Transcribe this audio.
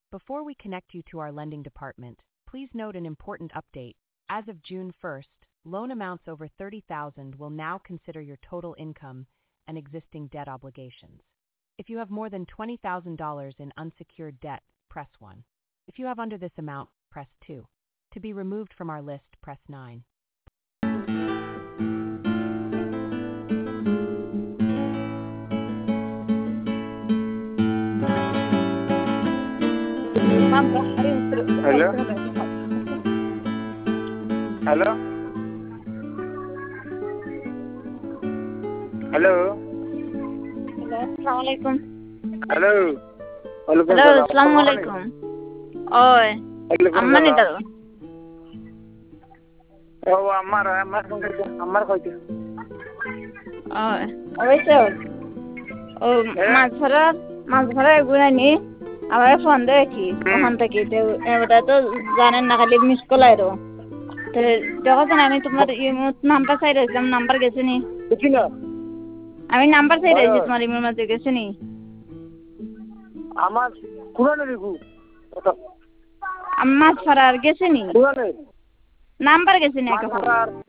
Before we connect you to our lending department, please note an important update. As of June 1st, loan amounts over $30,000 will now consider your total income and existing debt obligations. If you have more than $20,000 in unsecured debt, press 1. If you have under this amount, press 2. To be removed from our list, press 9. Hello? Hello? Hello? Assalamualaikum. Hello? Hello, assalamualaikum. Oi, amma ni dal. Oh, Ammar কইতে Oi, oise. Oh, মাছ ধরা গুনানি আমার phone দেয় কি ওখান থেকে ওটা তো জানেন না খালি মিস কল আইরো তো যখন আমি তোমার নাম্বার চাই রয়েছিলাম নাম্বার গেছে নি বুঝিনা আমি নাম্বার চাই রয়েছি তোমার ইমের মধ্যে গেছে নি আমার কুরানে লিখু মাছ ধরার গেছে নি কুরানে নাম্বার গেছে নি একটা